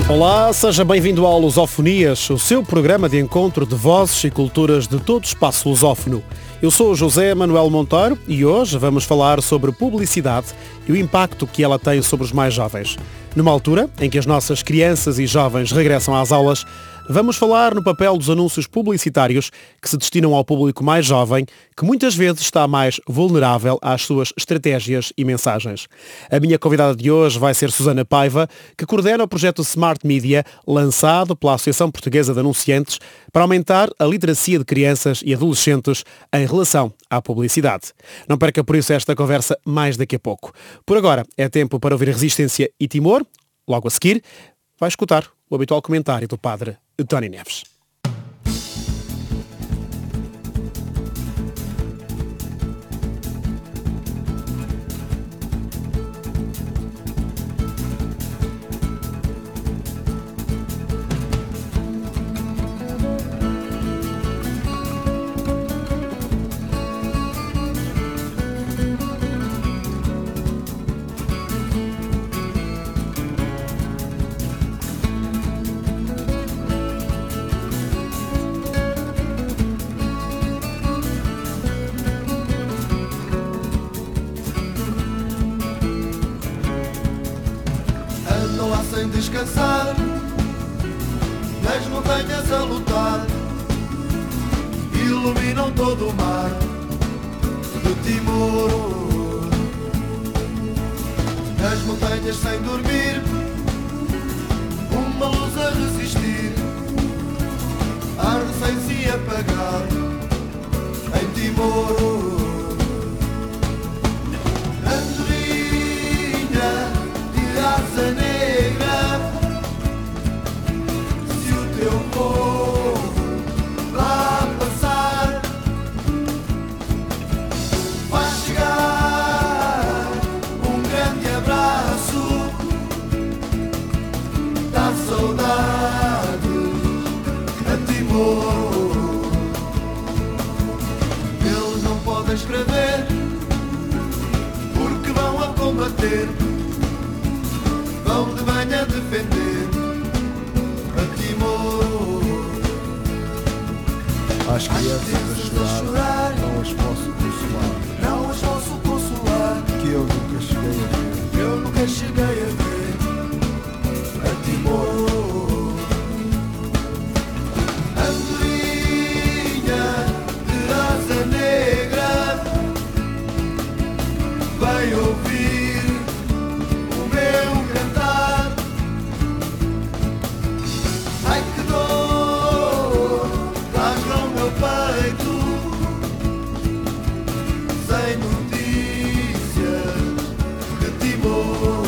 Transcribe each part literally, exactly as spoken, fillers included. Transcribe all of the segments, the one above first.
Olá, seja bem-vindo ao Lusofonias, o seu programa de encontro de vozes e culturas de todo o espaço lusófono. Eu sou o José Manuel Monteiro e hoje vamos falar sobre publicidade e o impacto que ela tem sobre os mais jovens. Numa altura em que as nossas crianças e jovens regressam às aulas, vamos falar no papel dos anúncios publicitários que se destinam ao público mais jovem, que muitas vezes está mais vulnerável às suas estratégias e mensagens. A minha convidada de hoje vai ser Susana Paiva, que coordena o projeto Smart Media, lançado pela Associação Portuguesa de Anunciantes, para aumentar a literacia de crianças e adolescentes em relação à publicidade. Não perca por isso esta conversa mais daqui a pouco. Por agora, é tempo para ouvir Resistência e Timor. Logo a seguir, vai escutar o habitual comentário do padre Tony Neves. Sem descansar, nas montanhas a lutar, iluminam todo o mar de Timor. Nas montanhas sem dormir, uma luz a resistir, arde sem se apagar em Timor. Andorinha de asa negra, teu povo lá passar, vai chegar um grande abraço da saudade a Timor. Eles não podem escrever porque vão a combater, vão de manhã defender as crianças a chorar, não as posso consolar, não as posso consolar, que eu nunca cheguei a ver, eu nunca cheguei a ver a Timor. Andorinha de asa negra, vai ouvir o meu cantar. Ai que dor rasga o meu peito, sem notícias de Timor.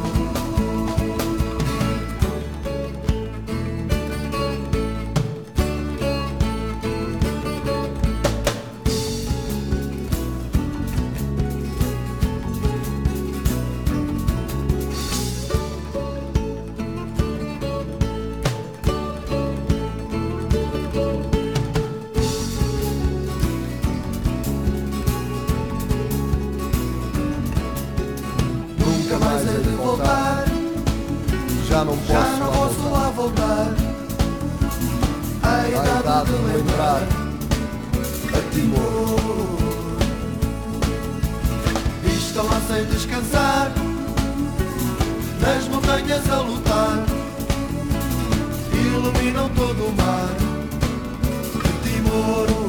já não posso, Já não lá posso voltar. lá voltar. A A idade idade de de lembrar lembrar a Timor. E estão lá sem descansar, nas montanhas a lutar, iluminam todo o mar de Timor.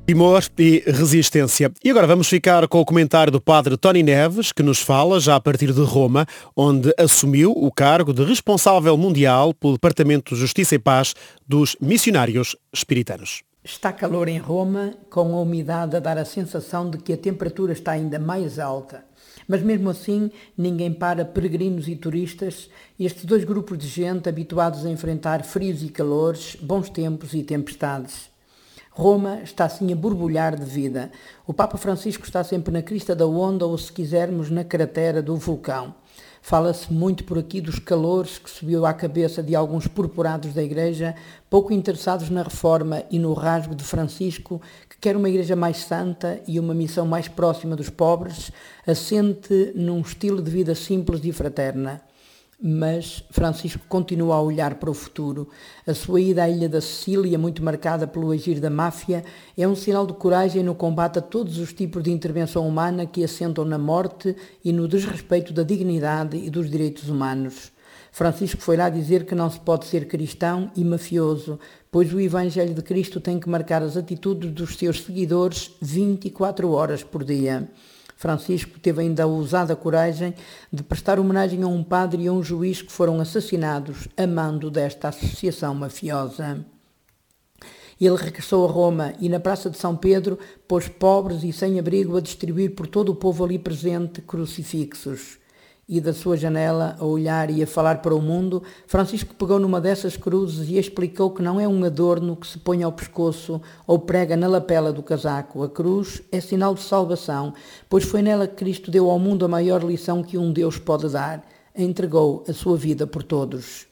Timor e resistência. E agora vamos ficar com o comentário do padre Tony Neves, que nos fala já a partir de Roma, onde assumiu o cargo de responsável mundial pelo Departamento de Justiça e Paz dos Missionários Espiritanos. Está calor em Roma, com a umidade a dar a sensação de que a temperatura está ainda mais alta. Mas mesmo assim, ninguém para peregrinos e turistas, estes dois grupos de gente habituados a enfrentar frios e calores, bons tempos e tempestades. Roma está assim a borbulhar de vida. O Papa Francisco está sempre na crista da onda ou, se quisermos, na cratera do vulcão. Fala-se muito por aqui dos calores que subiu à cabeça de alguns purpurados da Igreja, pouco interessados na reforma e no rasgo de Francisco, que quer uma Igreja mais santa e uma missão mais próxima dos pobres, assente num estilo de vida simples e fraterna. Mas Francisco continua a olhar para o futuro. A sua ida à ilha da Sicília, muito marcada pelo agir da máfia, é um sinal de coragem no combate a todos os tipos de intervenção humana que assentam na morte e no desrespeito da dignidade e dos direitos humanos. Francisco foi lá dizer que não se pode ser cristão e mafioso, pois o Evangelho de Cristo tem que marcar as atitudes dos seus seguidores vinte e quatro horas por dia. Francisco teve ainda a ousada coragem de prestar homenagem a um padre e a um juiz que foram assassinados a mando desta associação mafiosa. Ele regressou a Roma e na Praça de São Pedro pôs pobres e sem abrigo a distribuir por todo o povo ali presente crucifixos. E da sua janela, a olhar e a falar para o mundo, Francisco pegou numa dessas cruzes e explicou que não é um adorno que se põe ao pescoço ou prega na lapela do casaco. A cruz é sinal de salvação, pois foi nela que Cristo deu ao mundo a maior lição que um Deus pode dar. Entregou a sua vida por todos.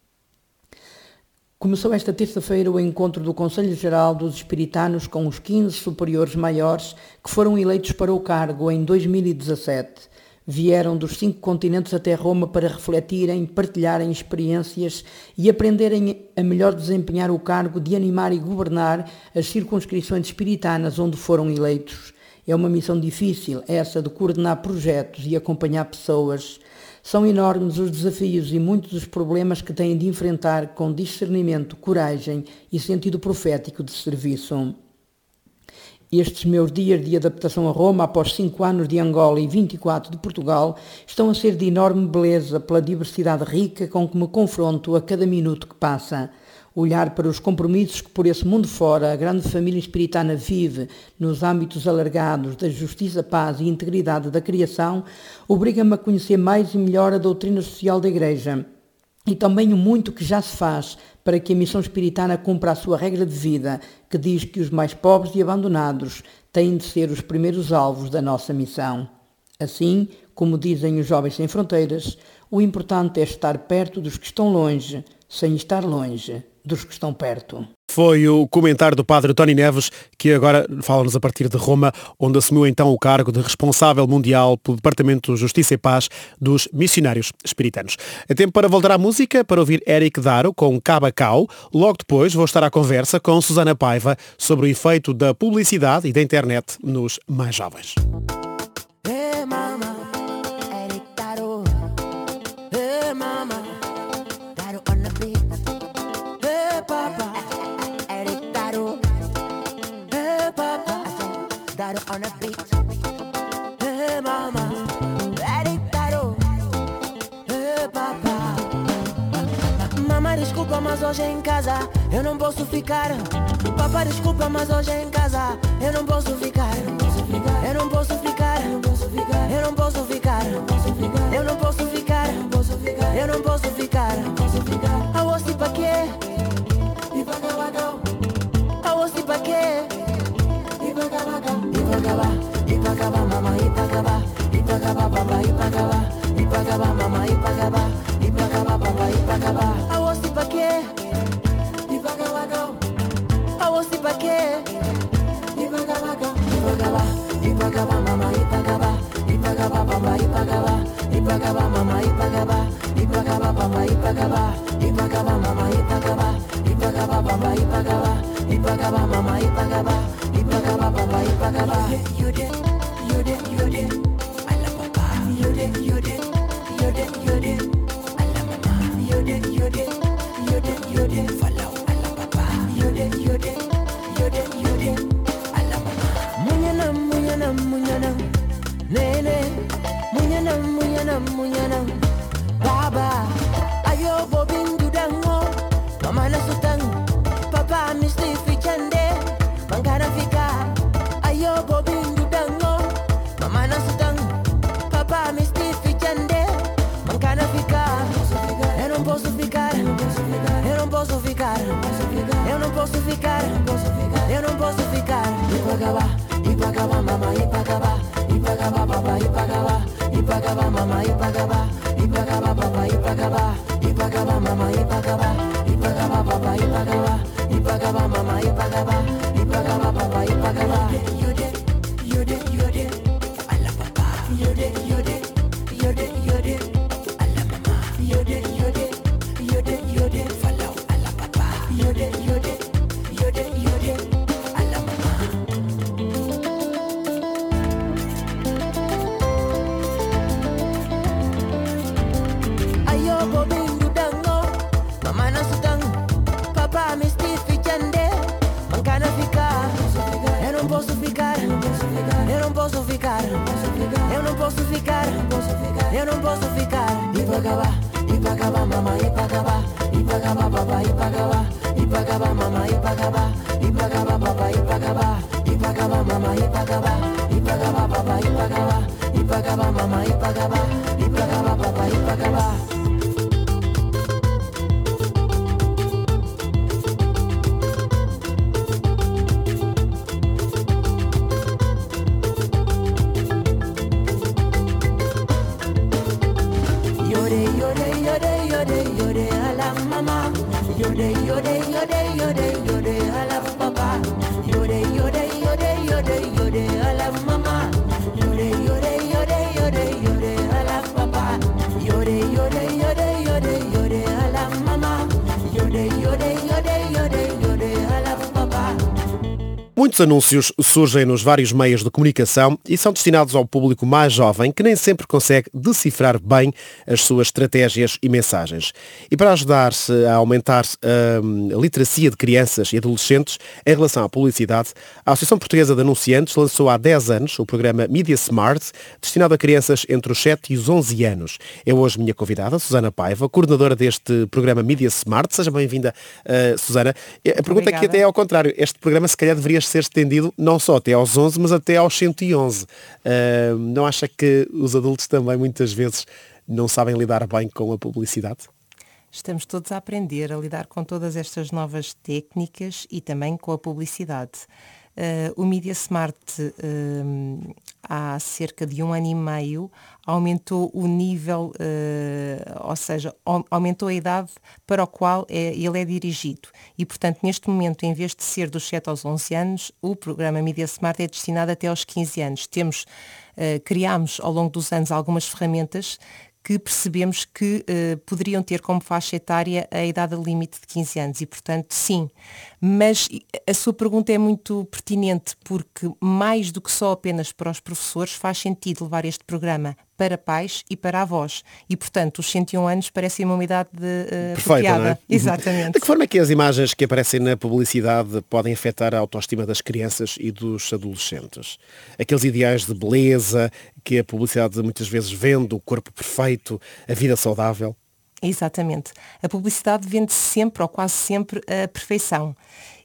Começou esta terça-feira o encontro do Conselho Geral dos Espiritanos com os quinze superiores maiores que foram eleitos para o cargo em dois mil e dezassete. Vieram dos cinco continentes até Roma para refletirem, partilharem experiências e aprenderem a melhor desempenhar o cargo de animar e governar as circunscrições espiritanas onde foram eleitos. É uma missão difícil, essa de coordenar projetos e acompanhar pessoas. São enormes os desafios e muitos os problemas que têm de enfrentar com discernimento, coragem e sentido profético de serviço. Estes meus dias de adaptação a Roma, após cinco anos de Angola e vinte e quatro de Portugal, estão a ser de enorme beleza pela diversidade rica com que me confronto a cada minuto que passa. Olhar para os compromissos que por esse mundo fora a grande família espiritana vive nos âmbitos alargados da justiça, paz e integridade da criação obriga-me a conhecer mais e melhor a doutrina social da Igreja e também o muito que já se faz para que a missão espiritana cumpra a sua regra de vida, que diz que os mais pobres e abandonados têm de ser os primeiros alvos da nossa missão. Assim, como dizem os Jovens Sem Fronteiras, o importante é estar perto dos que estão longe, sem estar longe dos que estão perto. Foi o comentário do padre Tony Neves, que agora fala-nos a partir de Roma, onde assumiu então o cargo de responsável mundial pelo Departamento de Justiça e Paz dos Missionários Espiritanos. É tempo para voltar à música, para ouvir Eric Daro com Cabacau. Logo depois vou estar à conversa com Susana Paiva sobre o efeito da publicidade e da internet nos mais jovens. Hey mama, Eric Daro. Hey mama, Daro on the beat. Hey papa, Eric Daro. Hey papa, Daro on the beat. Hey mama, Eric Daro. Hey papa. Mama, desculpa, mas hoje em casa eu não posso ficar. Papa, desculpa, mas hoje em casa eu não posso ficar. Eu não posso ficar. Eu não posso ficar. Eu não posso ficar. Eu não posso ficar. Eu não posso ficar. Eu não posso ficar. Eu não posso ficar. Eu não posso ficar. Eu não posso ficar. A você pra quê? E pra acabar. A você pra quê? E pra acabar. E pra acabar. E pra acabar, mama. E pra acabar. E pra acabar, papa. E pra acabar. E pra acabar, mama. E pra acabar. E pra acabar, papa. E pra acabar. A você pra quê? E pra acabar. A você pra quê? E pra acabar. E pra acabar. E pra acabar, mama. E pra acabar. E pra acabar, papa. E pra acabar. E pra acabar, mama. E pra acabar. E pra acabar, papa. E pra acabar. E pra acabar, mama. E pra acabar. E pra acabar, papa. E pra acabar. E pra acabar, mama. E pra acabar. E pra acabar, papa. E pra acabar. You did, you did, you did. I love papa. You did, you did, you did, you did. I love mama. You did, you did, you did, you did. Follow, I love papa. You did, you did, you did, you did. I love Ipagaba, Ipagaba, mama, Ipagaba, Ipagaba, baba, Ipagaba, Ipagaba, mama, Ipagaba, Ipagaba, baba, Ipagaba, Ipagaba, mama, Ipagaba, Ipagaba, baba, Ipagaba, Ipagaba, mama, Ipagaba, Ipagaba, baba, Ipagaba. You did, you did, you did, alla papa. You did, you did, you did, you did, alla mama. You did, you did, you did, you did, follow alla papa. You did, you did, you did, you did, alla mama. Ayo bobindu dango, mama nasutang, papa me stifi chande, mancana ficar, eu não posso ficar, eu não posso ficar, eu não posso ficar, eu não posso ficar, eu não posso ficar. Ipagaba, Ipagaba, mama, Ipagaba, Ipagaba, baba, Ipagaba, Ipagaba, mama, Ipagaba, Ipagaba, baba, Ipagaba, Ipagaba, mama, Ipagaba, Ipagaba, baba, Ipagaba, Ipagaba, mama, Ipagaba, Ipagaba, baba, Ipagaba. Yode, yode, yode, yode, yode, ala mama. Yode, yode, yode, yode, yode, ala papa. Yode, yode, yode, yode, yode, ala mama. Yode, yode, yode, yode, yode, ala papa. Yode, yode, yode, yode, yode, ala mama. Yode, yode, yode, yode, yode, ala papa. Muitos anúncios surgem nos vários meios de comunicação e são destinados ao público mais jovem que nem sempre consegue decifrar bem as suas estratégias e mensagens. E para ajudar-se a aumentar hum, a literacia de crianças e adolescentes em relação à publicidade, a Associação Portuguesa de Anunciantes lançou há dez anos o programa Media Smart, destinado a crianças entre os sete e os onze anos. É hoje minha convidada, Susana Paiva, coordenadora deste programa Media Smart. Seja bem-vinda, uh, Susana. A pergunta aqui até é ao contrário. Este programa se calhar deveria ser estendido não só até aos onze, mas até aos cento e onze. Uh, não acha que os adultos também muitas vezes não sabem lidar bem com a publicidade? Estamos todos a aprender a lidar com todas estas novas técnicas e também com a publicidade. Uh, o Media Smart, uh, há cerca de um ano e meio, aumentou o nível, uh, ou seja, aumentou a idade para o qual é, ele é dirigido. E, portanto, neste momento, em vez de ser dos sete aos onze anos, o programa Media Smart é destinado até aos quinze anos. Temos, uh, criámos ao longo dos anos algumas ferramentas que percebemos que uh, poderiam ter como faixa etária a idade limite de quinze anos e, portanto, sim. Mas a sua pergunta é muito pertinente porque, mais do que só apenas para os professores, faz sentido levar este programa para pais e para avós. E, portanto, os cento e um anos parecem uma idade uh, perfeita, não é? Exatamente. De que forma é que as imagens que aparecem na publicidade podem afetar a autoestima das crianças e dos adolescentes? Aqueles ideais de beleza que a publicidade muitas vezes vende, o corpo perfeito, a vida saudável? Exatamente. A publicidade vende sempre, ou quase sempre, a perfeição.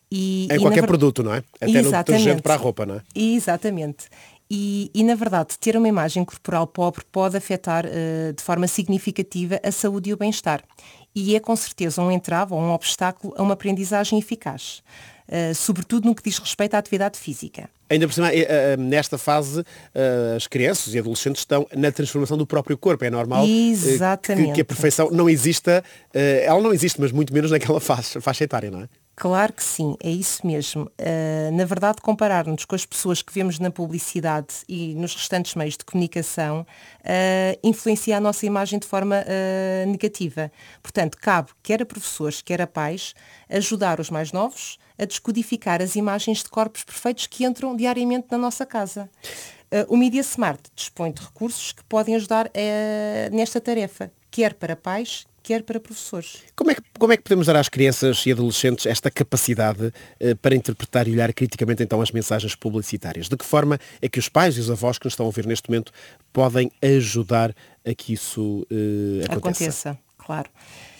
E, em e qualquer ver... produto, não é? Até Exatamente. No detergente para a roupa, não é? Exatamente. E, e, na verdade, ter uma imagem corporal pobre pode afetar uh, de forma significativa a saúde e o bem-estar. E é, com certeza, um entrave ou um obstáculo a uma aprendizagem eficaz, uh, sobretudo no que diz respeito à atividade física. Ainda por cima, nesta fase, as crianças e adolescentes estão na transformação do próprio corpo. É normal que, que a perfeição não exista, ela não existe, mas muito menos naquela faixa, faixa etária, não é? Claro que sim, é isso mesmo. Uh, na verdade, comparar-nos com as pessoas que vemos na publicidade e nos restantes meios de comunicação uh, influencia a nossa imagem de forma uh, negativa. Portanto, cabe, quer a professores, quer a pais, ajudar os mais novos a descodificar as imagens de corpos perfeitos que entram diariamente na nossa casa. Uh, o Media Smart dispõe de recursos que podem ajudar uh, nesta tarefa, quer para pais, quer para professores. Como é, que, como é que podemos dar às crianças e adolescentes esta capacidade eh, para interpretar e olhar criticamente então as mensagens publicitárias? De que forma é que os pais e os avós que nos estão a ouvir neste momento podem ajudar a que isso eh, aconteça? Aconteça, claro.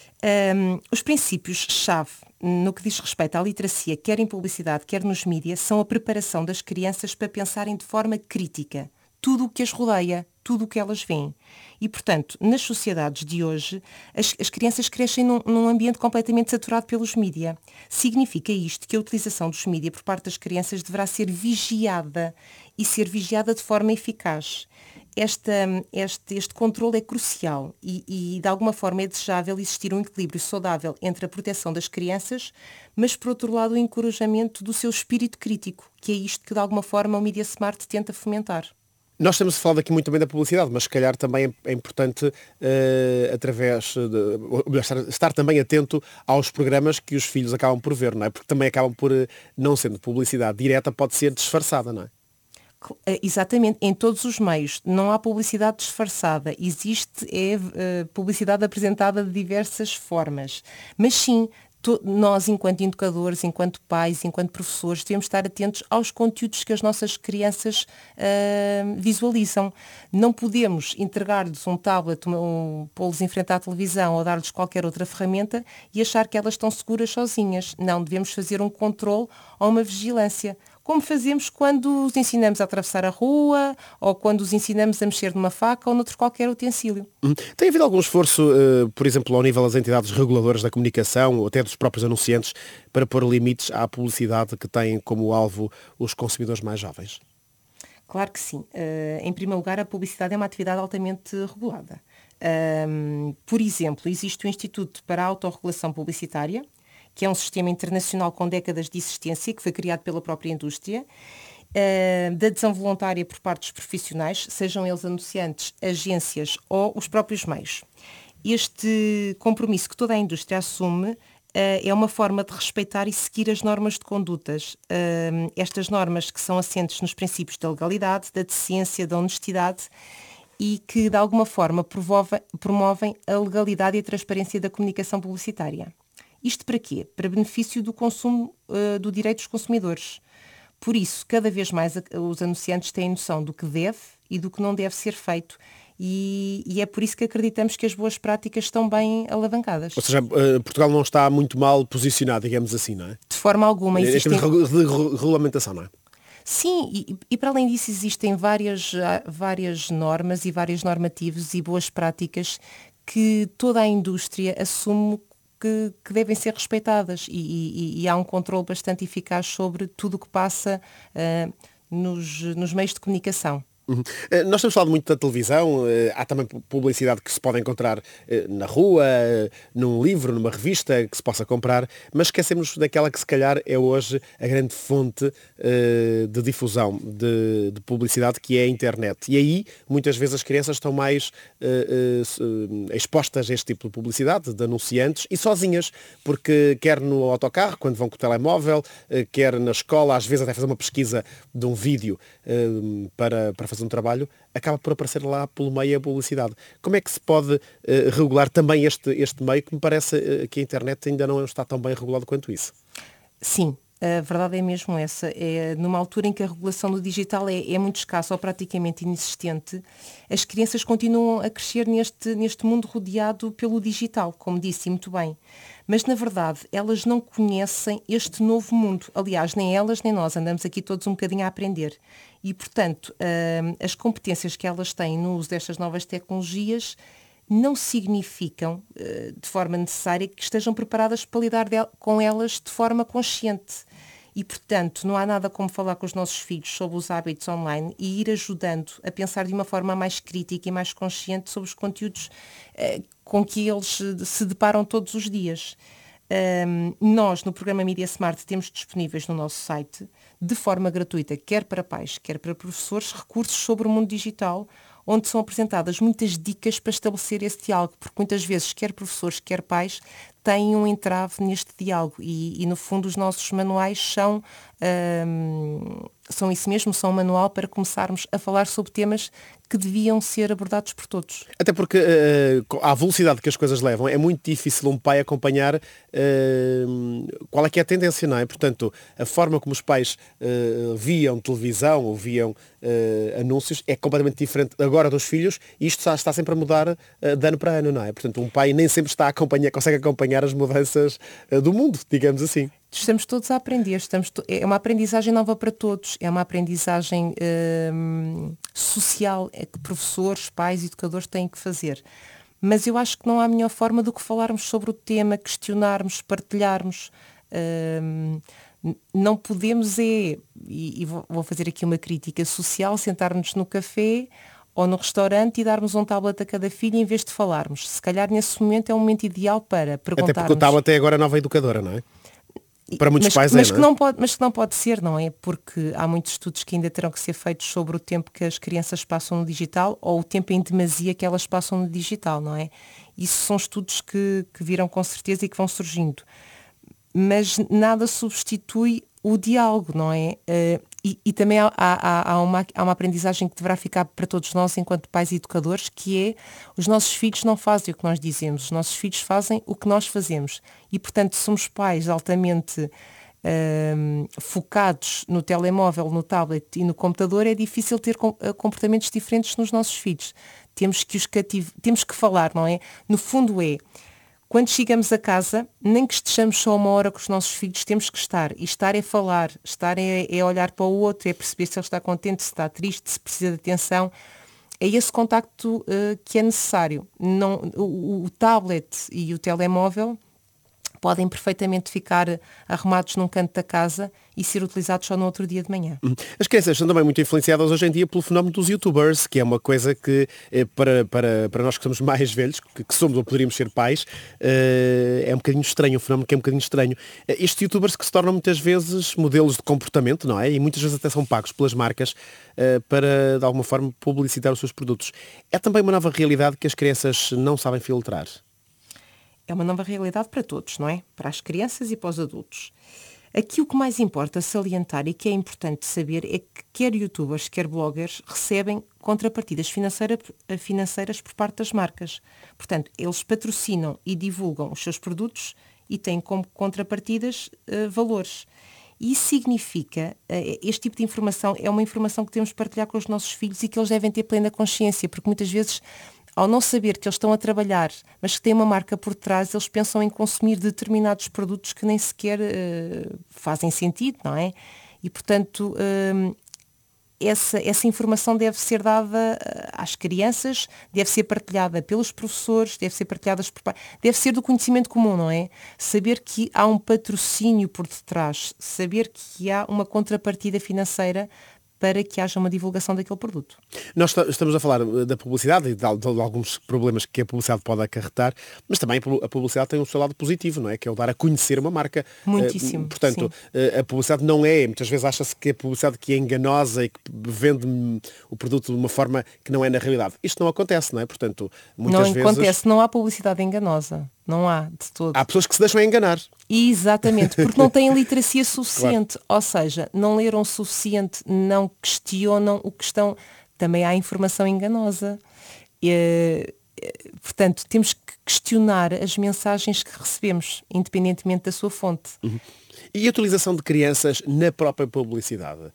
Um, os princípios-chave no que diz respeito à literacia, quer em publicidade, quer nos mídias, são a preparação das crianças para pensarem de forma crítica tudo o que as rodeia, tudo o que elas veem. E, portanto, nas sociedades de hoje, as, as crianças crescem num, num ambiente completamente saturado pelos mídia. Significa isto que a utilização dos mídia por parte das crianças deverá ser vigiada e ser vigiada de forma eficaz. Esta, este, este controle é crucial e, e, de alguma forma, é desejável existir um equilíbrio saudável entre a proteção das crianças, mas, por outro lado, o encorajamento do seu espírito crítico, que é isto que, de alguma forma, o Media Smart tenta fomentar. Nós temos falado aqui muito bem da publicidade, mas se calhar também é importante, uh, através de, estar, estar também atento aos programas que os filhos acabam por ver, não é? Porque também acabam por, não sendo publicidade direta, pode ser disfarçada, não é? Exatamente, em todos os meios. Não há publicidade disfarçada. Existe é, uh, publicidade apresentada de diversas formas. Mas sim, to- nós, enquanto educadores, enquanto pais, enquanto professores, devemos estar atentos aos conteúdos que as nossas crianças uh, visualizam. Não podemos entregar-lhes um tablet, um, pô-los em frente à televisão ou dar-lhes qualquer outra ferramenta e achar que elas estão seguras sozinhas. Não, devemos fazer um controle ou uma vigilância, como fazemos quando os ensinamos a atravessar a rua ou quando os ensinamos a mexer numa faca ou noutro qualquer utensílio. Hum. Tem havido algum esforço, uh, por exemplo, ao nível das entidades reguladoras da comunicação ou até dos próprios anunciantes para pôr limites à publicidade que têm como alvo os consumidores mais jovens? Claro que sim. Uh, em primeiro lugar, a publicidade é uma atividade altamente regulada. Um, por exemplo, existe o Instituto para a Autorregulação Publicitária, que é um sistema internacional com décadas de existência, que foi criado pela própria indústria, uh, da adesão voluntária por parte dos profissionais, sejam eles anunciantes, agências ou os próprios meios. Este compromisso que toda a indústria assume uh, é uma forma de respeitar e seguir as normas de condutas. Uh, estas normas que são assentes nos princípios da legalidade, da decência, da honestidade e que, de alguma forma, promove, promovem a legalidade e a transparência da comunicação publicitária. Isto para quê? Para benefício do consumo, uh, do direito dos consumidores. Por isso, cada vez mais a, os anunciantes têm noção do que deve e do que não deve ser feito. E, e é por isso que acreditamos que as boas práticas estão bem alavancadas. Ou seja, uh, Portugal não está muito mal posicionado, digamos assim, não é? De forma alguma. Existem... Em termos de regulamentação, não é? Sim, e, e para além disso existem várias, várias normas e vários normativos e boas práticas que toda a indústria assume Que, que devem ser respeitadas e, e, e há um controle bastante eficaz sobre tudo o que passa uh, nos, nos meios de comunicação. Uhum. Uh, nós temos falado muito da televisão, uh, há também publicidade que se pode encontrar uh, na rua, uh, num livro, numa revista que se possa comprar, mas esquecemos daquela que se calhar é hoje a grande fonte uh, de difusão de, de publicidade, que é a internet. E aí, muitas vezes, as crianças estão mais uh, uh, expostas a este tipo de publicidade, de anunciantes, e sozinhas, porque quer no autocarro, quando vão com o telemóvel, uh, quer na escola, às vezes até fazer uma pesquisa de um vídeo uh, para, para fazer um trabalho, acaba por aparecer lá pelo meio a publicidade. Como é que se pode uh, regular também este, este meio, que me parece uh, que a internet ainda não está tão bem regulado quanto isso? Sim, a verdade é mesmo essa. É, numa altura em que a regulação do digital é, é muito escassa ou praticamente inexistente, as crianças continuam a crescer neste, neste mundo rodeado pelo digital, como disse muito bem. Mas, na verdade, elas não conhecem este novo mundo. Aliás, nem elas nem nós, andamos aqui todos um bocadinho a aprender. E, portanto, as competências que elas têm no uso destas novas tecnologias não significam, de forma necessária, que estejam preparadas para lidar com elas de forma consciente. E, portanto, não há nada como falar com os nossos filhos sobre os hábitos online e ir ajudando a pensar de uma forma mais crítica e mais consciente sobre os conteúdos eh, com que eles se deparam todos os dias. Um, nós, no programa Media Smart, temos disponíveis no nosso site, de forma gratuita, quer para pais, quer para professores, recursos sobre o mundo digital, onde são apresentadas muitas dicas para estabelecer esse diálogo, porque muitas vezes, quer professores, quer pais, têm um entrave neste diálogo e, e no fundo, os nossos manuais são, um, são isso mesmo, são um manual para começarmos a falar sobre temas que deviam ser abordados por todos. Até porque, uh, à velocidade que as coisas levam, é muito difícil um pai acompanhar uh, qual é que é a tendência, não é? Portanto, a forma como os pais uh, viam televisão ou viam uh, anúncios é completamente diferente agora dos filhos, e isto está, está sempre a mudar uh, de ano para ano, não é? Portanto, um pai nem sempre está a acompanhar, consegue acompanhar as mudanças uh, do mundo, digamos assim. Estamos todos a aprender, estamos to... é uma aprendizagem nova para todos, é uma aprendizagem hum, social que professores, pais, educadores têm que fazer. Mas eu acho que não há melhor forma do que falarmos sobre o tema, questionarmos, partilharmos. Hum, não podemos é, e, e vou fazer aqui uma crítica social, sentar-nos no café ou no restaurante e darmos um tablet a cada filho em vez de falarmos. Se calhar nesse momento é um momento ideal para perguntarmos... Até porque o tablet é agora a nova educadora, não é? Para muitos mas, pais mas é, que não é? não pode, mas que não pode ser, não é? Porque há muitos estudos que ainda terão que ser feitos sobre o tempo que as crianças passam no digital ou o tempo em demasia que elas passam no digital, não é? Isso são estudos que, que virão com certeza e que vão surgindo. Mas nada substitui o diálogo, não é? Uh, e, e também há, há, há, uma, há uma aprendizagem que deverá ficar para todos nós enquanto pais e educadores, que é os nossos filhos não fazem o que nós dizemos, os nossos filhos fazem o que nós fazemos. E, portanto, somos pais altamente uh, focados no telemóvel, no tablet e no computador, é difícil ter com, uh, comportamentos diferentes nos nossos filhos. Temos que os cativ... Temos que falar, não é? No fundo é... Quando chegamos a casa, nem que estejamos só uma hora com os nossos filhos, temos que estar. E estar é falar, estar é, é olhar para o outro, é perceber se ele está contente, se está triste, se precisa de atenção. É esse contacto uh, que é necessário. Não, o, o tablet e o telemóvel podem perfeitamente ficar arrumados num canto da casa e ser utilizados só no outro dia de manhã. As crianças são também muito influenciadas hoje em dia pelo fenómeno dos youtubers, que é uma coisa que, para, para, para nós que somos mais velhos, que, que somos ou poderíamos ser pais, é um bocadinho estranho, um fenómeno que é um bocadinho estranho. Estes youtubers que se tornam muitas vezes modelos de comportamento, não é? E muitas vezes até são pagos pelas marcas para, de alguma forma, publicitar os seus produtos. É também uma nova realidade que as crianças não sabem filtrar. É uma nova realidade para todos, não é? Para as crianças e para os adultos. Aqui o que mais importa salientar e que é importante saber é que quer youtubers, quer bloggers recebem contrapartidas financeira, financeiras por parte das marcas. Portanto, eles patrocinam e divulgam os seus produtos e têm como contrapartidas uh, valores. E isso significa, uh, este tipo de informação é uma informação que temos de partilhar com os nossos filhos e que eles devem ter plena consciência, porque muitas vezes, ao não saber que eles estão a trabalhar, mas que têm uma marca por trás, eles pensam em consumir determinados produtos que nem sequer uh, fazem sentido, não é? E, portanto, uh, essa, essa informação deve ser dada às crianças, deve ser partilhada pelos professores, deve ser partilhada por... deve ser do conhecimento comum, não é? Saber que há um patrocínio por detrás, saber que há uma contrapartida financeira para que haja uma divulgação daquele produto. Nós estamos a falar da publicidade e de, de, de alguns problemas que a publicidade pode acarretar, mas também a publicidade tem o seu lado positivo, não é? Que é o dar a conhecer uma marca. Muitíssimo. Uh, portanto, uh, a publicidade não é, muitas vezes acha-se que a publicidade que é enganosa e que vende o produto de uma forma que não é na realidade. Isto não acontece, não é? Portanto, muitas não vezes... Não acontece, não há publicidade enganosa. Não há, de todo. Há pessoas que se deixam enganar. Exatamente, porque não têm literacia suficiente. Claro. Ou seja, não leram o suficiente, não questionam o que estão... Também há informação enganosa. E, portanto, temos que questionar as mensagens que recebemos, independentemente da sua fonte. Uhum. E a utilização de crianças na própria publicidade?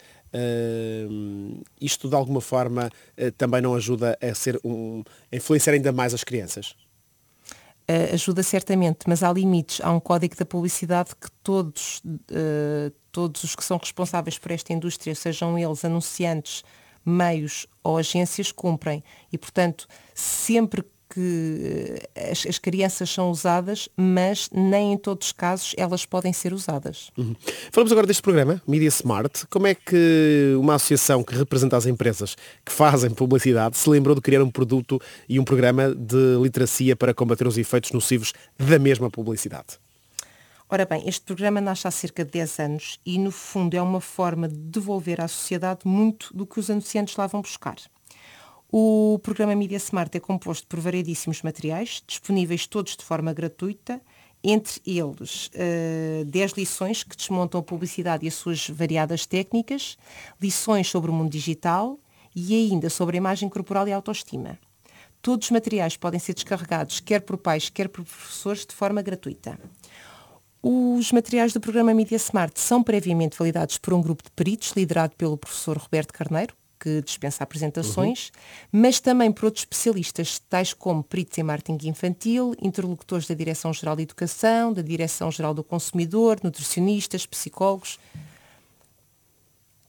Uh, isto, de alguma forma, uh, também não ajuda a, ser um, a influenciar ainda mais as crianças? Uh, ajuda certamente, mas há limites. Há um código da publicidade que todos, uh, todos os que são responsáveis por esta indústria, sejam eles anunciantes, meios ou agências, cumprem. E, portanto, sempre que as, as crianças são usadas, mas nem em todos os casos elas podem ser usadas. Uhum. Falamos agora deste programa, Media Smart. Como é que uma associação que representa as empresas que fazem publicidade se lembrou de criar um produto e um programa de literacia para combater os efeitos nocivos da mesma publicidade? Ora bem, este programa nasce há cerca de dez anos e, no fundo, é uma forma de devolver à sociedade muito do que os anunciantes lá vão buscar. O programa Media Smart é composto por variedíssimos materiais, disponíveis todos de forma gratuita, entre eles uh, dez lições que desmontam a publicidade e as suas variadas técnicas, lições sobre o mundo digital e ainda sobre a imagem corporal e a autoestima. Todos os materiais podem ser descarregados quer por pais, quer por professores, de forma gratuita. Os materiais do programa Media Smart são previamente validados por um grupo de peritos liderado pelo professor Roberto Carneiro, que dispensa apresentações, uhum. mas também por outros especialistas, tais como peritos em marketing infantil, interlocutores da Direção-Geral de Educação, da Direção-Geral do Consumidor, nutricionistas, psicólogos.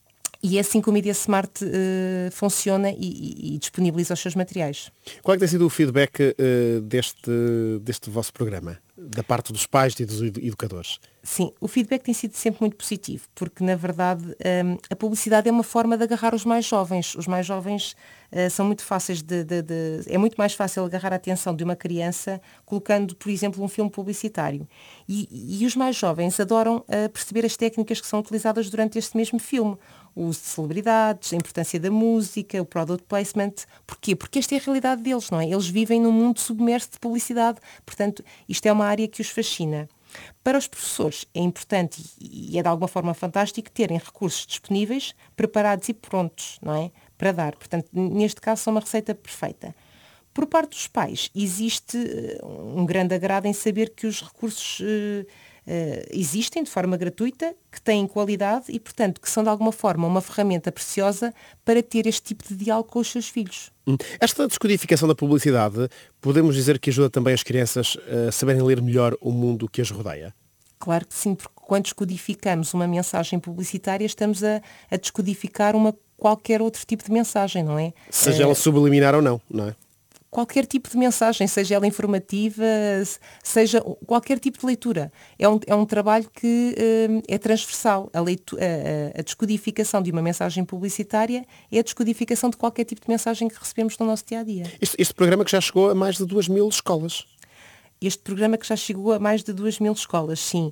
E é assim que o Media Smart uh, funciona e, e, e disponibiliza os seus materiais. Qual é que tem sido o feedback uh, deste, deste vosso programa? Da parte dos pais e dos educadores? Sim, o feedback tem sido sempre muito positivo, porque na verdade um, a publicidade é uma forma de agarrar os mais jovens. Os mais jovens uh, são muito fáceis de, de, de... É muito mais fácil agarrar a atenção de uma criança colocando, por exemplo, um filme publicitário. E, e os mais jovens adoram uh, perceber as técnicas que são utilizadas durante este mesmo filme. O uso de celebridades, a importância da música, o product placement. Porquê? Porque esta é a realidade deles, não é? Eles vivem num mundo submerso de publicidade. Portanto, isto é uma área que os fascina. Para os professores é importante e é de alguma forma fantástico terem recursos disponíveis, preparados e prontos, não é? Para dar. Portanto, neste caso são uma receita perfeita. Por parte dos pais, existe uh, um grande agrado em saber que os recursos uh, uh, existem de forma gratuita, que têm qualidade e, portanto, que são de alguma forma uma ferramenta preciosa para ter este tipo de diálogo com os seus filhos. Esta descodificação da publicidade, podemos dizer que ajuda também as crianças a saberem ler melhor o mundo que as rodeia? Claro que sim, porque quando descodificamos uma mensagem publicitária, estamos a, a descodificar uma, qualquer outro tipo de mensagem, não é? Seja ela subliminar ou não, não é? Qualquer tipo de mensagem, seja ela informativa, seja qualquer tipo de leitura. É um, é um trabalho que uh, é transversal. A, leitu- a, a descodificação de uma mensagem publicitária é a descodificação de qualquer tipo de mensagem que recebemos no nosso dia-a-dia. Este, este programa que já chegou a mais de duas mil escolas. Este programa que já chegou a mais de duas mil escolas, sim.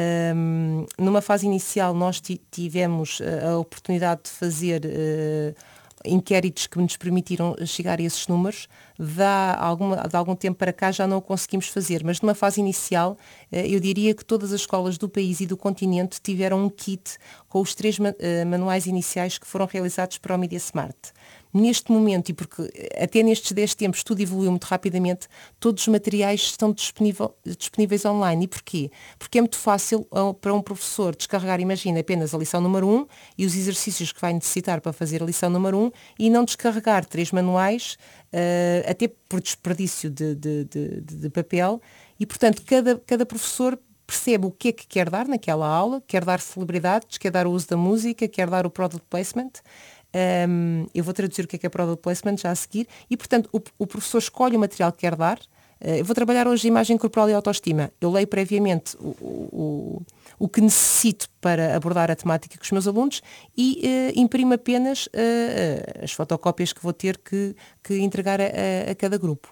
Um, numa fase inicial nós t- tivemos a oportunidade de fazer uh, inquéritos que nos permitiram chegar a esses números. Dá alguma, de algum tempo para cá já não o conseguimos fazer, mas numa fase inicial eu diria que todas as escolas do país e do continente tiveram um kit com os três manuais iniciais que foram realizados para o Media Smart. Neste momento, e porque até nestes dez tempos tudo evoluiu muito rapidamente, todos os materiais estão disponível, disponíveis online. E porquê? Porque é muito fácil para um professor descarregar, imagina, apenas a lição número um e os exercícios que vai necessitar para fazer a lição número um e não descarregar três manuais, uh, até por desperdício de, de, de, de papel. E, portanto, cada, cada professor percebe o que é que quer dar naquela aula, quer dar celebridades, quer dar o uso da música, quer dar o product placement. Um, eu vou traduzir o que é que é product placement já a seguir e, portanto, o, o professor escolhe o material que quer dar. Uh, eu vou trabalhar hoje imagem corporal e autoestima. Eu leio previamente o, o, o que necessito para abordar a temática com os meus alunos e uh, imprimo apenas uh, uh, as fotocópias que vou ter que, que entregar a, a, a cada grupo.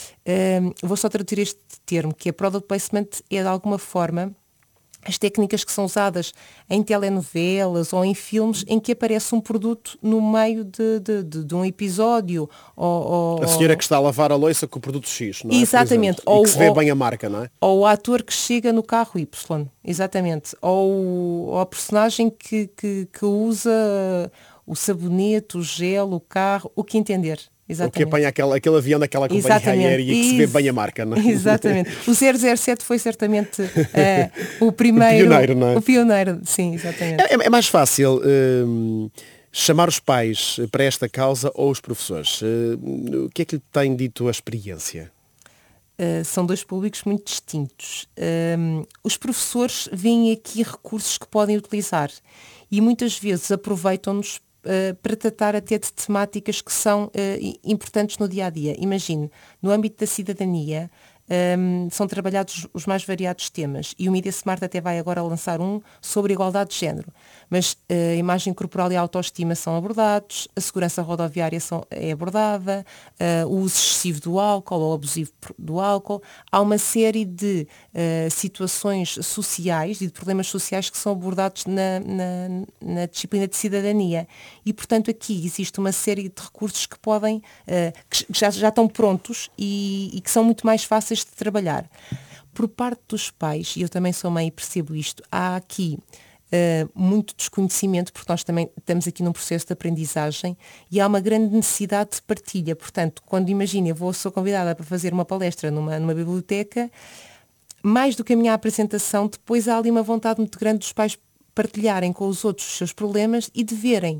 Uh, vou só traduzir este termo, que é product placement, é de alguma forma as técnicas que são usadas em telenovelas ou em filmes em que aparece um produto no meio de, de, de, de um episódio. Ou, ou, a senhora que está a lavar a louça com o produto X, não é? Exatamente. Ou, e que se vê ou, bem a marca, não é? Ou o ator que chega no carro Y, exatamente. Ou, ou a personagem que, que, que usa o sabonete, o gel, o carro, o que entender. Exatamente. O que apanha aquele, aquele avião daquela companhia Exatamente. aérea e que se vê bem a marca, não é? Exatamente. O zero zero sete foi certamente uh, o primeiro... O pioneiro, não é? O pioneiro, sim, exatamente. É, é mais fácil uh, chamar os pais para esta causa ou os professores? Uh, o que é que lhe tem dito a experiência? Uh, são dois públicos muito distintos. Um, os professores veem aqui recursos que podem utilizar e muitas vezes aproveitam-nos Uh, para tratar até de temáticas que são uh, importantes no dia-a-dia. Imagine, no âmbito da cidadania, um, são trabalhados os mais variados temas e o Media Smart até vai agora lançar um sobre igualdade de género. Mas a uh, imagem corporal e a autoestima são abordados, a segurança rodoviária são, é abordada, uh, o uso excessivo do álcool ou abusivo do álcool. Há uma série de uh, situações sociais e de problemas sociais que são abordados na, na, na disciplina de cidadania. E, portanto, aqui existe uma série de recursos que podem, uh, que já, já estão prontos e, e que são muito mais fáceis de trabalhar. Por parte dos pais, e eu também sou mãe e percebo isto, há aqui uh, muito desconhecimento, porque nós também estamos aqui num processo de aprendizagem e há uma grande necessidade de partilha. Portanto, quando imagina, eu vou, sou convidada para fazer uma palestra numa, numa biblioteca, mais do que a minha apresentação, depois há ali uma vontade muito grande dos pais partilharem com os outros os seus problemas e de verem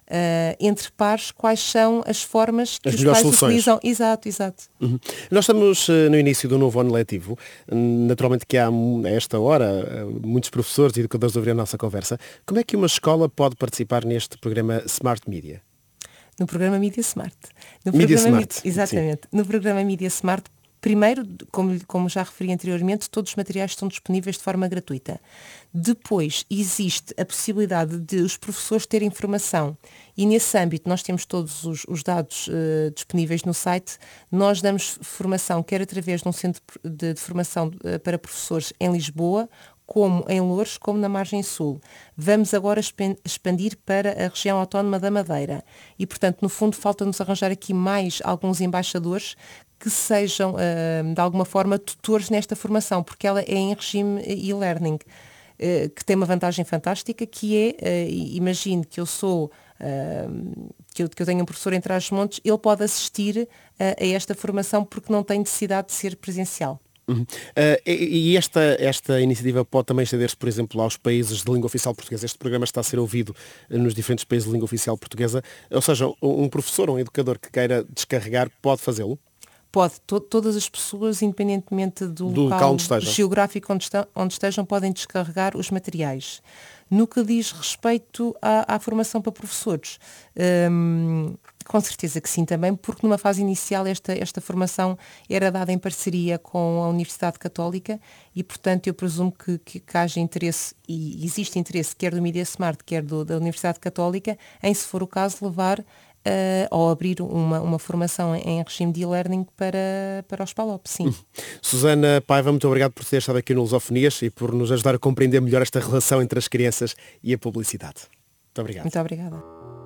uh, entre pares quais são as formas que As os melhores pais soluções. utilizam. Exato, exato. Uhum. Nós estamos uh, no início do novo ano letivo. Naturalmente que há, a esta hora, uh, muitos professores e educadores a ouvir a nossa conversa. Como é que uma escola pode participar neste programa Smart Media? No programa Media Smart. No Media programa Smart, Mi- Exatamente. No programa Media Smart, primeiro, como, como já referi anteriormente, todos os materiais estão disponíveis de forma gratuita. Depois, existe a possibilidade de os professores terem informação e nesse âmbito nós temos todos os, os dados uh, disponíveis no site. Nós damos formação quer através de um centro de, de formação uh, para professores em Lisboa, como em Loures, como na Margem Sul. Vamos agora expandir para a região autónoma da Madeira. E, portanto, no fundo, falta-nos arranjar aqui mais alguns embaixadores que sejam, uh, de alguma forma, tutores nesta formação, porque ela é em regime e-learning, uh, que tem uma vantagem fantástica, que é, uh, imagine que eu sou, uh, que, eu, que eu tenho um professor em Trás-os-Montes, ele pode assistir uh, a esta formação porque não tem necessidade de ser presencial. Uhum. Uh, e e esta, esta iniciativa pode também estender-se, por exemplo, aos países de língua oficial portuguesa. Este programa está a ser ouvido nos diferentes países de língua oficial portuguesa. Ou seja, um professor ou um educador que queira descarregar pode fazê-lo? Pode. To- todas as pessoas, independentemente do, Do local local onde estejam. geográfico onde, está- onde estejam, podem descarregar os materiais. No que diz respeito à, à formação para professores, hum, com certeza que sim também, porque numa fase inicial esta, esta formação era dada em parceria com a Universidade Católica e, portanto, eu presumo que, que, que haja interesse, e existe interesse, quer do Media Smart, quer do, da Universidade Católica, em, se for o caso, levar Uh, ou abrir uma, uma formação em, em regime de e-learning para, para os PALOP, sim. Uhum. Susana Paiva, muito obrigado por ter estado aqui no Lusofonias e por nos ajudar a compreender melhor esta relação entre as crianças e a publicidade. Muito obrigado. Muito obrigada.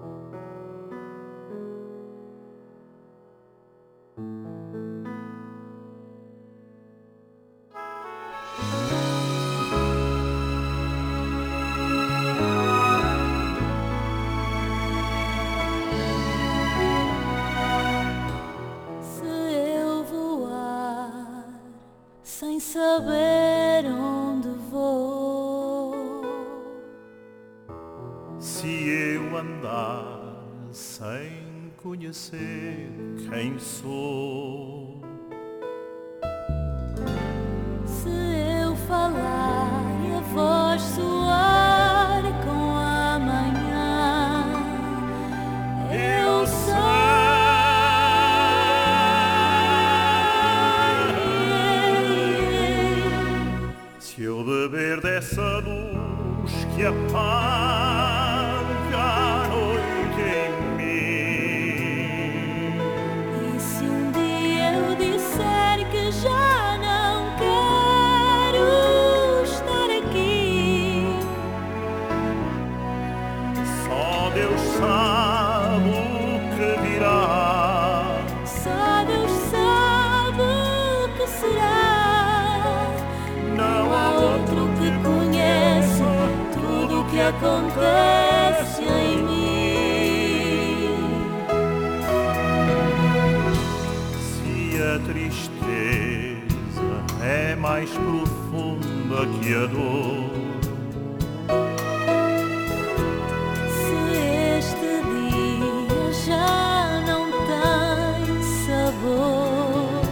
Sem saber onde vou, se eu andar sem conhecer quem sou, se eu falar e a voz soar com a manhã, eu sei. Se eu beber dessa luz que apaga a noite em mim, E se um dia eu disser que já não quero estar aqui, só Deus sabe o que virá. só Deus sabe o que será. Não há outro que conheça tudo o que acontece em mim. Se a tristeza é mais profunda que a dor, Se este dia já não tem sabor,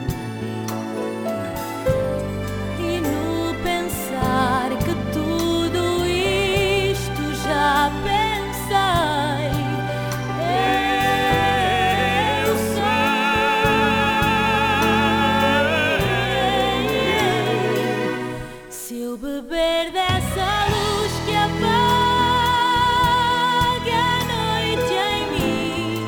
e no pensar que tudo isto já pensei, eu sei. Se eu beber dessa luz que apaga a noite em mim,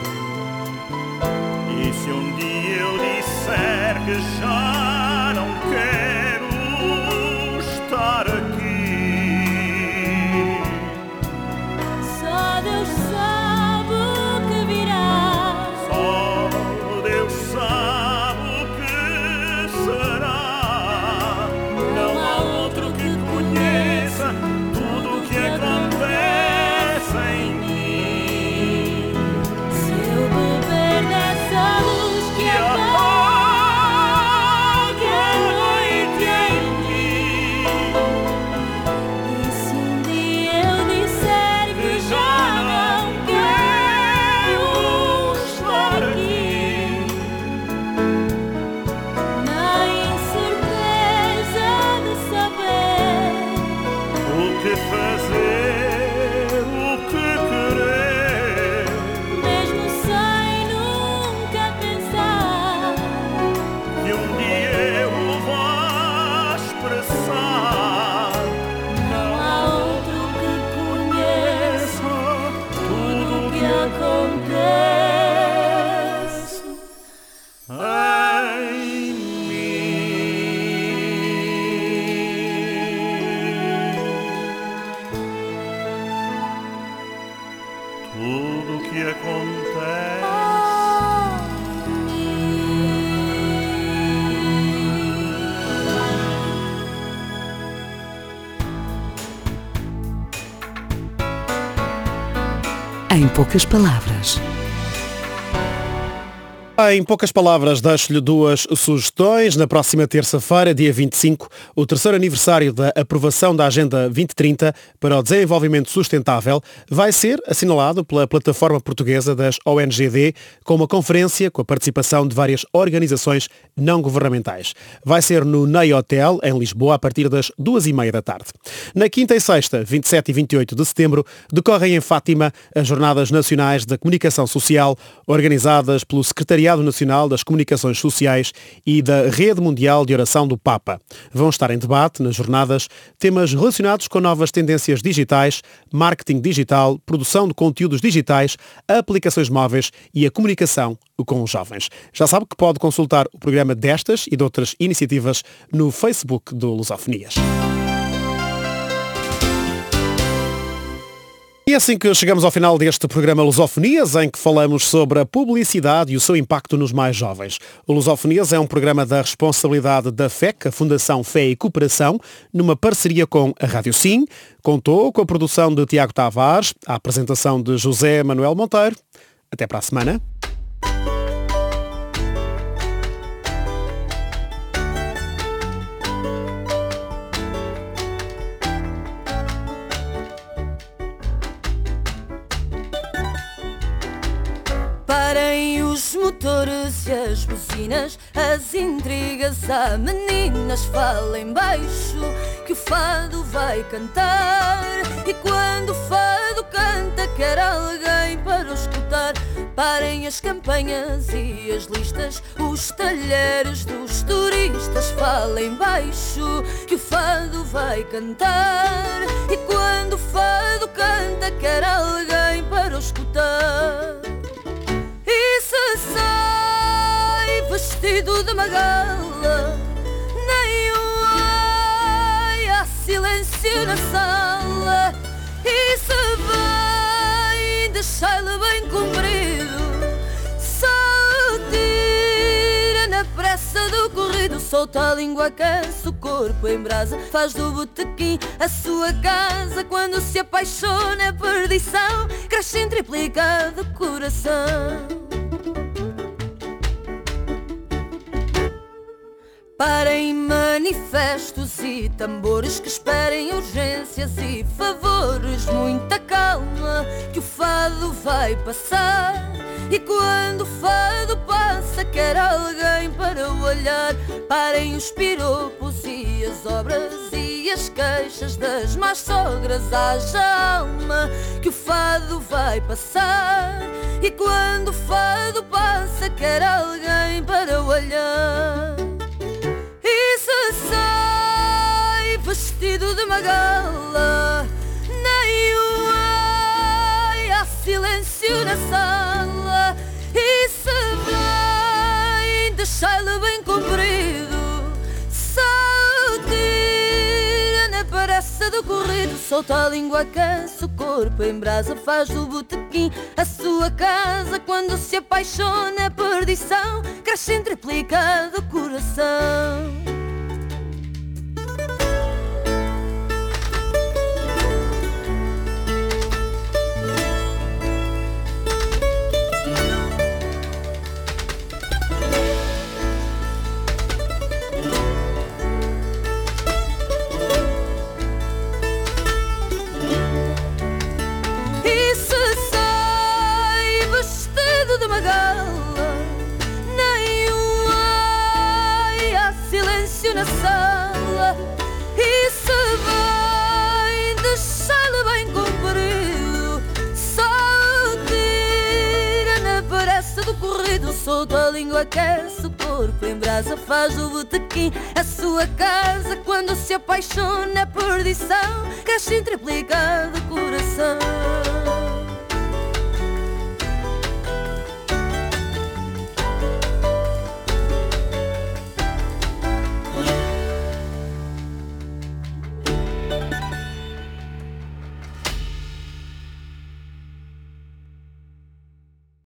e se um dia eu disser que já não quero estar aqui, só Deus sabe o que virá. só Deus sabe o que será. Não há outro que conheça tudo o que acontece em mim. Se eu beber dessa luz que apaga em mim. Tudo o que acontece Em poucas palavras. Em poucas palavras, deixo-lhe duas sugestões. Na próxima terça-feira, dia vinte e cinco, o terceiro aniversário da aprovação da Agenda vinte trinta para o Desenvolvimento Sustentável vai ser assinalado pela plataforma portuguesa das O N G D com uma conferência com a participação de várias organizações não governamentais. Vai ser no Ney Hotel, em Lisboa, a partir das duas e meia da tarde. Na quinta e sexta, vinte e sete e vinte e oito de setembro, decorrem em Fátima as Jornadas Nacionais da Comunicação Social, organizadas pelo Secretariado Nacional das Comunicações Sociais e da Rede Mundial de Oração do Papa. Vão estar em debate nas jornadas temas relacionados com novas tendências digitais, marketing digital, produção de conteúdos digitais, aplicações móveis e a comunicação com os jovens. Já sabe que pode consultar o programa destas e de outras iniciativas no Facebook do Lusofonias. E assim que chegamos ao final deste programa Lusofonias, em que falamos sobre a publicidade e o seu impacto nos mais jovens. O Lusofonias é um programa da responsabilidade da F E C, a Fundação Fé e Cooperação, numa parceria com a Rádio Sim. Contou com a produção de Tiago Tavares, a apresentação de José Manuel Monteiro. Até para a semana. Parem os motores e as buzinas, as intrigas, há meninas, falem baixo, que o fado vai cantar. E quando o fado canta, quer alguém para o escutar. Parem as campanhas e as listas, os talheres dos turistas, falem baixo, que o fado vai cantar. E quando o fado canta, quer alguém para o escutar. E se sai vestido de magala, nem o ai, há silêncio na sala. E se vem deixá-lo bem comprido, só tira na pressa do corrido. Solta a língua, aquece o corpo em brasa, faz do botequim a sua casa. Quando se apaixona é perdição, cresce em triplicado coração. Parem manifestos e tambores, que esperem urgências e favores. Muita calma, que o fado vai passar. E quando o fado passa, quer alguém para o olhar. Parem os piropos e as obras e as queixas das más sogras. Haja alma, que o fado vai passar. E quando o fado passa, quer alguém para o olhar. E se sai vestido de magala, nem o ai, há silêncio na sala. E se vem deixá-lo bem comprido, só tira na pressa do corrido. Solta a língua, aquece o corpo em brasa, faz do botequim a sua casa. Quando se apaixona é perdição, cresce em triplicado coração. Na sala, e se vem deixá-lo bem comprido, só tira na pressa do corrido. Solta a língua, aquece o corpo em brasa, faz do botequim a sua casa. Quando se apaixona é perdição, cresce em triplicado coração.